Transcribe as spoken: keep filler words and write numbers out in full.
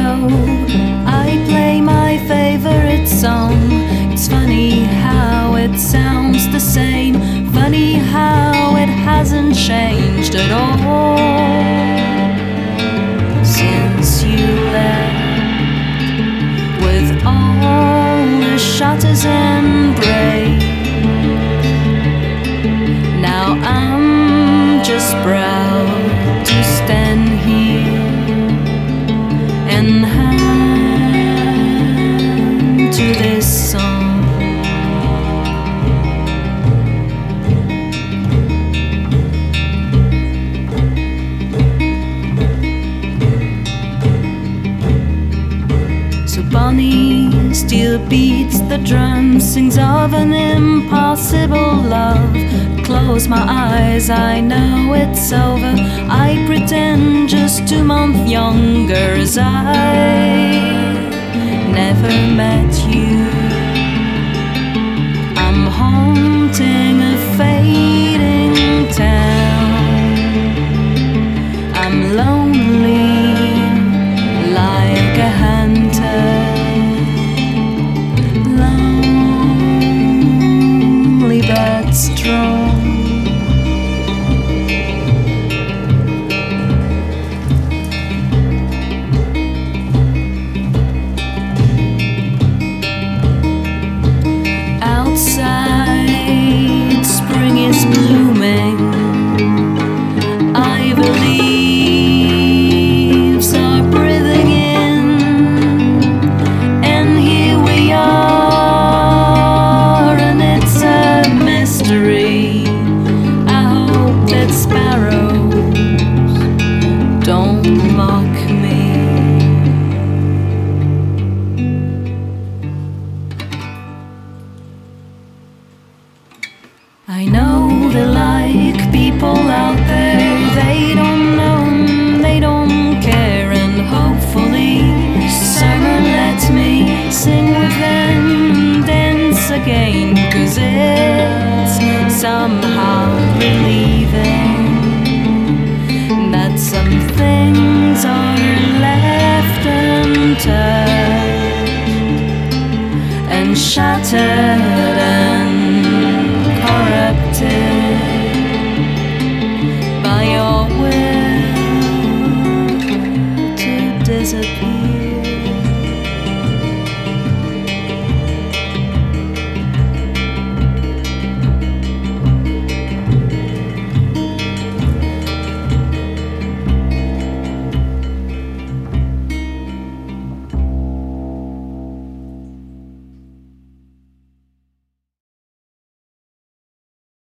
I play my favorite song. It's funny how it sounds the same, funny how it hasn't changed at all since you left, with all the shutters and breaks. Now I'm just proud to stand here and hand to this song. So Bonnie still beats the drum, sings of an impossible love. Close my eyes, I know it's over. I pretend just two months younger as I never met you. I'm haunting a fading town. I'm lonely like a hunter, lonely but strong. Outside, spring is blooming. I leaves are breathing in, and here we are, and it's a mystery. I hope that sparrows don't mock me. I know they like people out there, they don't know, they don't care, and hopefully summer lets me sing with them, dance again, 'cause it's somehow relieving that some things are left unturned and shattered and corrupted by your will to disappear.